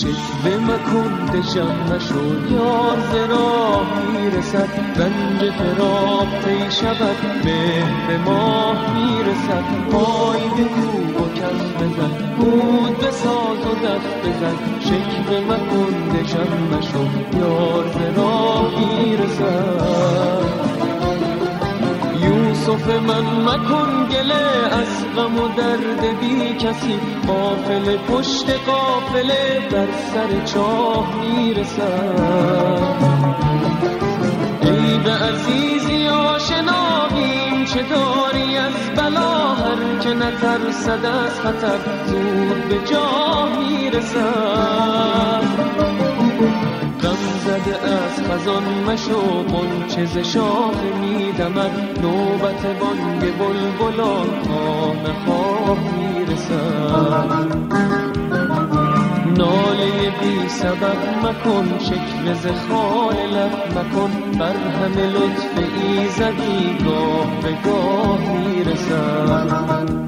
شکوه مکن دژم مشو، یار ز راه میرسد، رنج فراق طی شود، مهر به ماه میرسد. پای بکوب و کف بزن، عود بساز و دف بزن، شکوه مکن دژم مشو، یار ز راه میرسد. یوسف من مکن گله از غم و درد بی کسی، قافله پشت قافله بر سر چاه میرسد. ای به عزیزی آشناییم، چه داری از بلا، هر که نترسد از خطر زود به جا میرسد. غم زده از خزان مشو، غنچه ز شاخه میدمد، نوبت بانگ بلبلان خواه نخواه میرسد. ناله بی سبب مکن، شکوه ز خال لب مکن، بر همه لطف ایزدی گاه به گاه میرسد.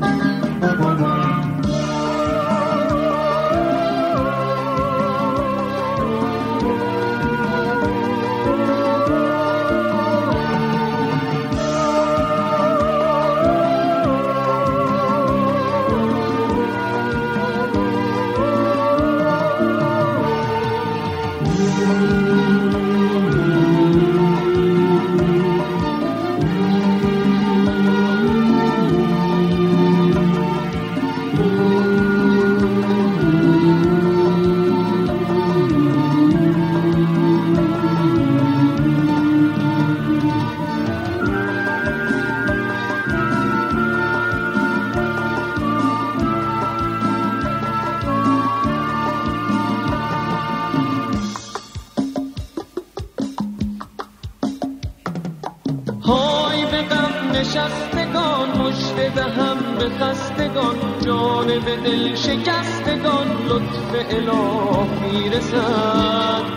های به غم نشستگان، مژده دهم به خستگان، جان به دل شکستگان، لطف اله میرسد.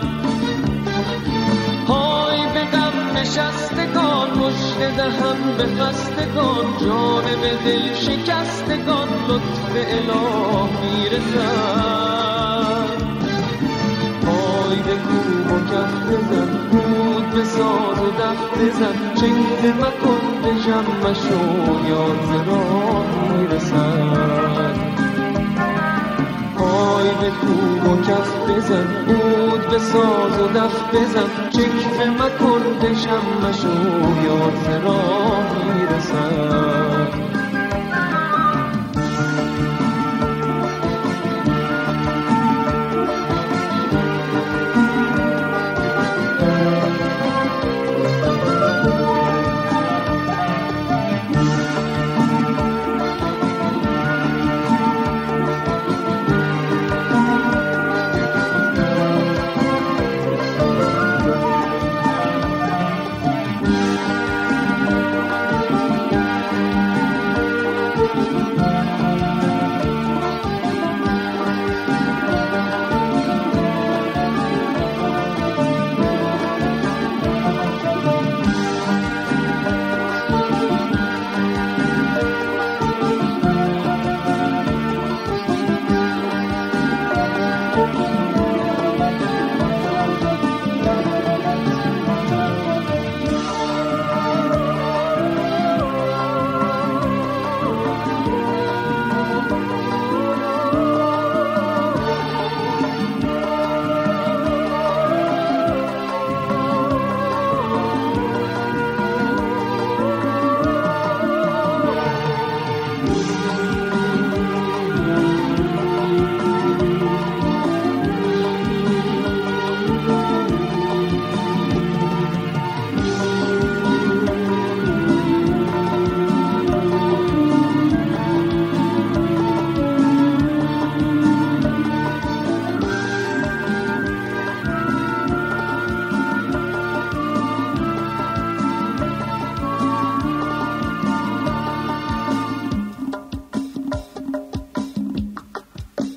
های به غم نشستگان، مژده دهم به خستگان، جان به دل شکستگان، لطف اله میرسد. پای به کوب و کف بزن، عود بساز و دف بزن، شکوه مکن دژم مشو، یار ز راه میرسد. پای به کوب و کف بزن، عود بساز و دف بزن، شکوه مکن دژم مشو، یار ز راه میرسد.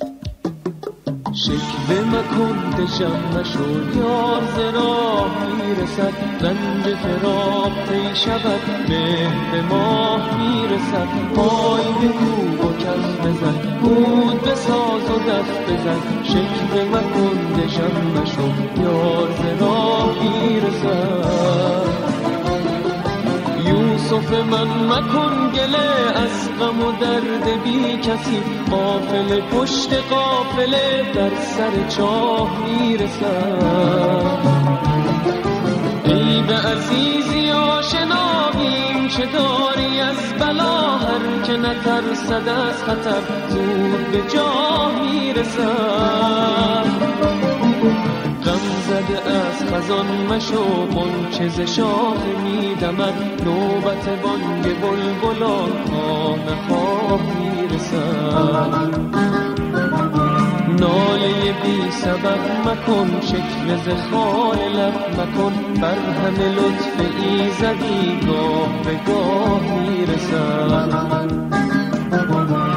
شکوه مکن دژم مشو، یار ز راه میرسد، رنج فراق طی شود، مهر به ماه میرسد. پای به کوب و کف بزن، بود بساز و دف بزن، شکوه مکن دژم مشو، یار ز راه میرسد. یوسف من مکن گله از غم و درد بی کسی، قافله پشت قافله در سر چاه میرسد. ای به عزیزی آشنا بین چه داری از بلا، هر که نترسد از خطر زود به جا میرسد. غم زده از خزان مشو، غنچه ز شاخه میدمد، نوبت بانگ بلبلان خواه نخواه میرسد. ناله بی سبب مکن، شکوه ز خال لب مکن، بر همه لطف ایزدی گاه به گاه میرسد.